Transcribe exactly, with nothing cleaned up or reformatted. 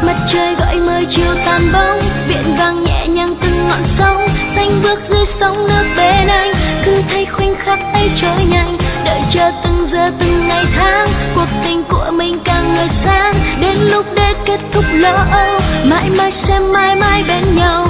Mặt trời gọi mời chiều tàn bóng, biển vàng nhẹ nhàng từng ngọn sóng, xanh bước dưới sóng nước bên anh. Cứ thấy khoảnh khắc ấy trôi nhanh, đợi chờ từng giờ từng ngày tháng, cuộc tình của mình càng ngày sáng. Đến lúc để kết thúc lo âu, mãi mãi sẽ mãi mãi bên nhau.